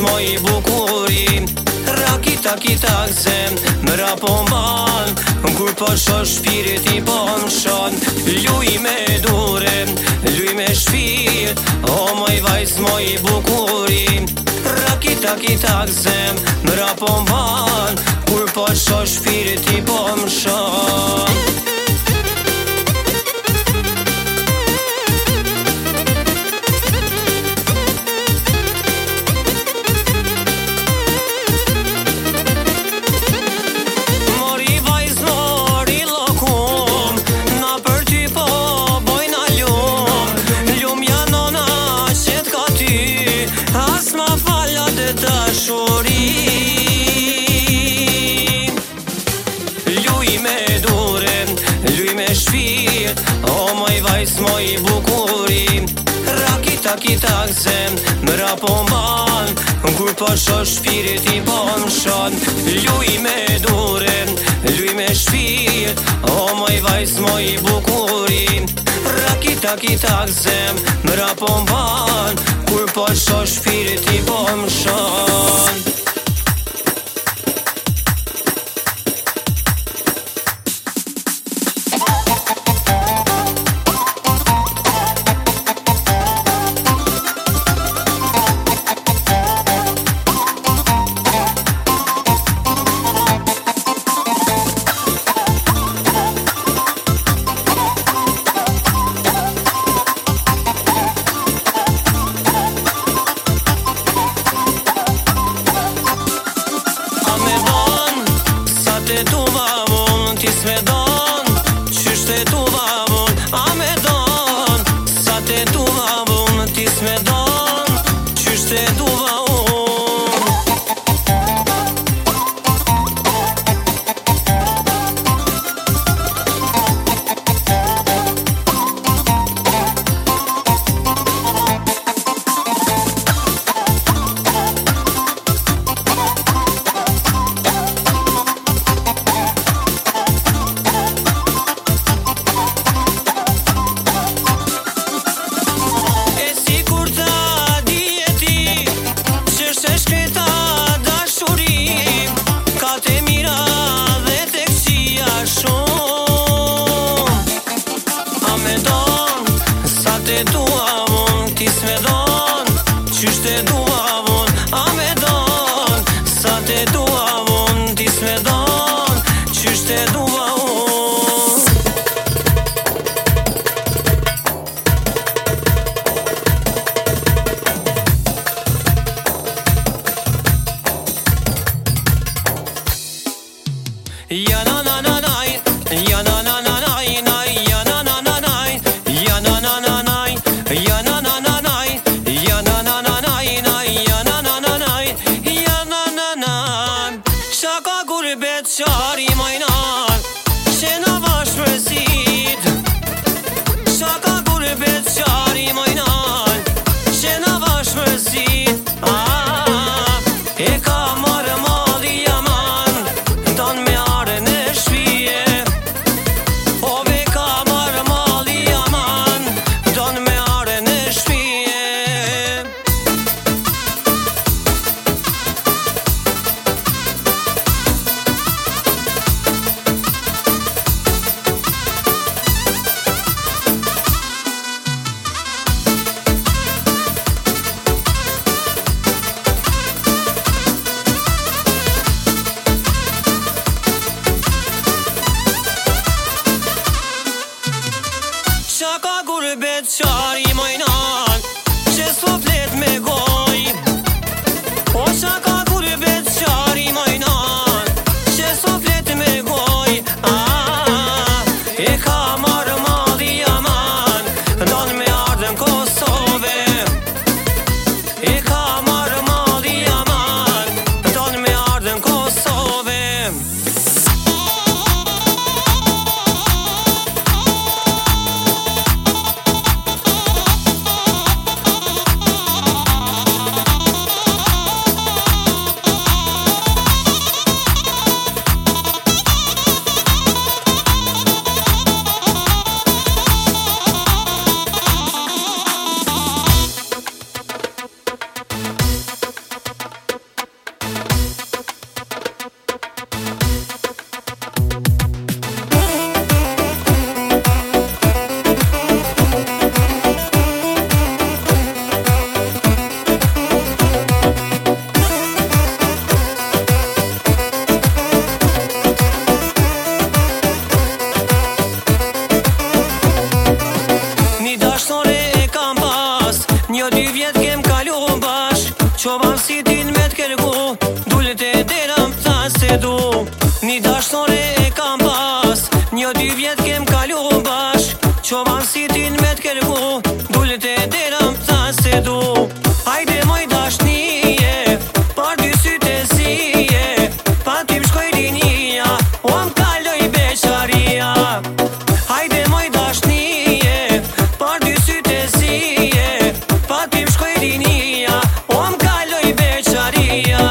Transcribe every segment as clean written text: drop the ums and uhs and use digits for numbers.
moj bukurim. Rakita kitak zem, më rapon ban, kur po shoh shpiriti po më shon. Luj me dure, luj me shpirt, o moj vajz moj bukurim. Rakita kitak zem, më rapon ban, kur po shoh shpiriti po më shon. Luj me dure, luj me shpirt, o moj vajz moj bukurim. Rakita kitak zem, më rapon ban, kur po shoh shpiriti po më shon. Luj me dure, luj me shpirt, o moj vajz moj bukurim. Rakita kitak zem, më rapon ban, kur po shoh shpiriti po më shon. Ya na na na na, ya na na na na, ya na na na na, ya na na na na, ya na na na na, ya na na na na, ya na Qovan si tin me t'kërku, dullet e dera më tha se du. Një dashtore e kam pas, 1-2 vjet kem kalu bashk. Qovan si tin me t'kërku, dullet e dera më tha se du. Hajde moj dashnije, par dy syte sije, pa ty m'shkoj rinia, o m'kaloj beqaria. Hajde moj dashnije, par dy syte sije, pa ty m'shkoj rinia, o m'kaloj beqaria.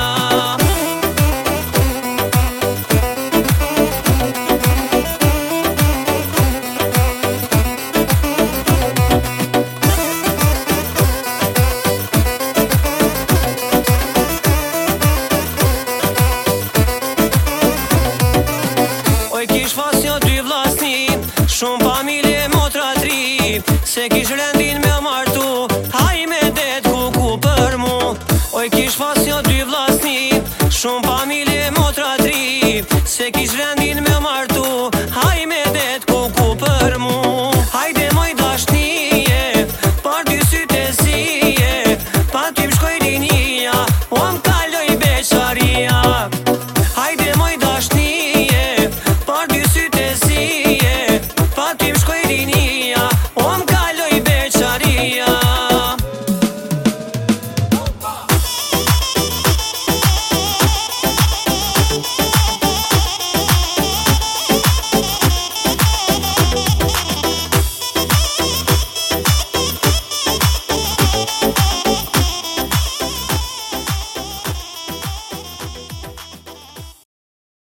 Kish fasjo 2 vllazni, shumë familje motra 3, se kish rendin me martu, haj me det kuku për mu. Oj kish fasjo 2 vllazni, shumë familje motra 3, se kish rendin me martu, haj me det kuku për mu. Hajde moj dashnije, par dy syte sije, pa ty m'shkoj rini.